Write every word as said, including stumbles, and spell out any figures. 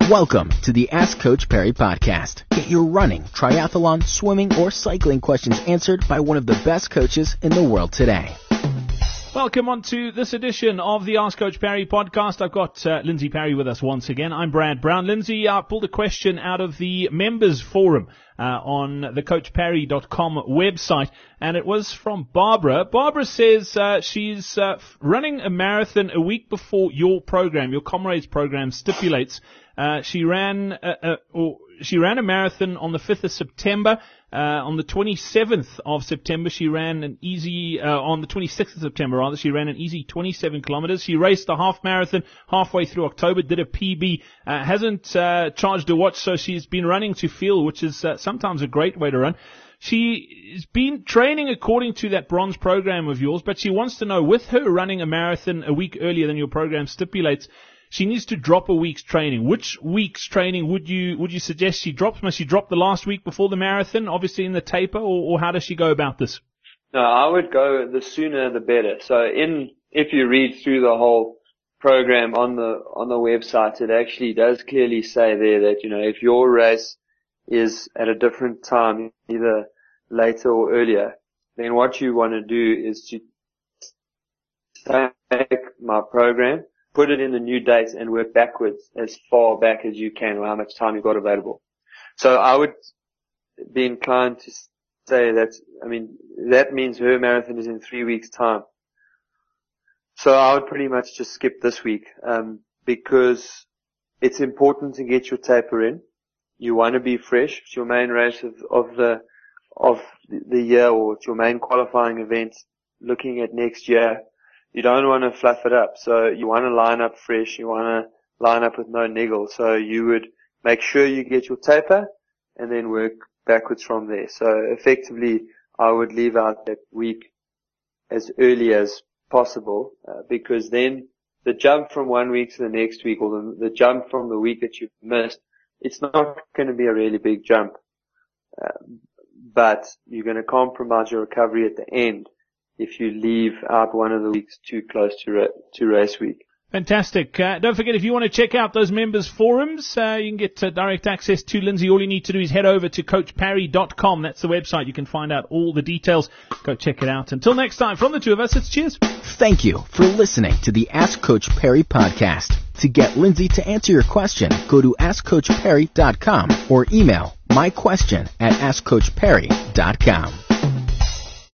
Welcome to the Ask Coach Perry podcast. Get your running, triathlon, swimming, or cycling questions answered by one of the best coaches in the world today. Welcome on to this edition of the Ask Coach Perry podcast. I've got uh, Lindsay Perry with us once again. I'm Brad Brown. Lindsay uh, pulled a question out of the members forum uh, on the coach perry dot com website, and it was from Barbara. Barbara says uh, she's uh, running a marathon a week before your program, your Comrades program stipulates. Uh, she ran uh, uh, or she ran a marathon on the fifth of September. Uh, on the twenty-seventh of September, she ran an easy, uh, on the twenty-sixth of September, rather, she ran an easy twenty-seven kilometers. She raced the half marathon halfway through October, did a P B, uh, hasn't, uh, charged a watch, so she's been running to feel, which is, uh, sometimes a great way to run. She's been training according to that bronze program of yours, but she wants to know, with her running a marathon a week earlier than your program stipulates, she needs to drop a week's training. Which week's training would you would you suggest she drops? Must she drop the last week before the marathon, obviously in the taper, or, or how does she go about this? No, I would go the sooner the better. So in if you read through the whole program on the on the website, it actually does clearly say there that, you know, if your race is at a different time, either later or earlier, then what you want to do is to take my program, put it in the new dates, and work backwards as far back as you can, or how much time you've got available. So I would be inclined to say that, I mean, that means her marathon is in three weeks' time. So I would pretty much just skip this week, um, because it's important to get your taper in. You want to be fresh. It's your main race of, of the, of the year, or it's your main qualifying event looking at next year. You don't want to fluff it up. So you want to line up fresh. You want to line up with no niggle. So you would make sure you get your taper and then work backwards from there. So effectively, I would leave out that week as early as possible, uh, because then the jump from one week to the next week, or the, the jump from the week that you've missed, it's not going to be a really big jump. Uh, but you're going to compromise your recovery at the end if you leave out one of the weeks too close to ra- to race week. Fantastic. Uh, don't forget, if you want to check out those members forums, uh, you can get uh, direct access to Lindsay. All you need to do is head over to coach perry dot com. That's the website. You can find out all the details. Go check it out. Until next time, from the two of us, it's cheers. Thank you for listening to the Ask Coach Perry podcast. To get Lindsay to answer your question, go to ask coach perry dot com or email my question at ask coach perry dot com.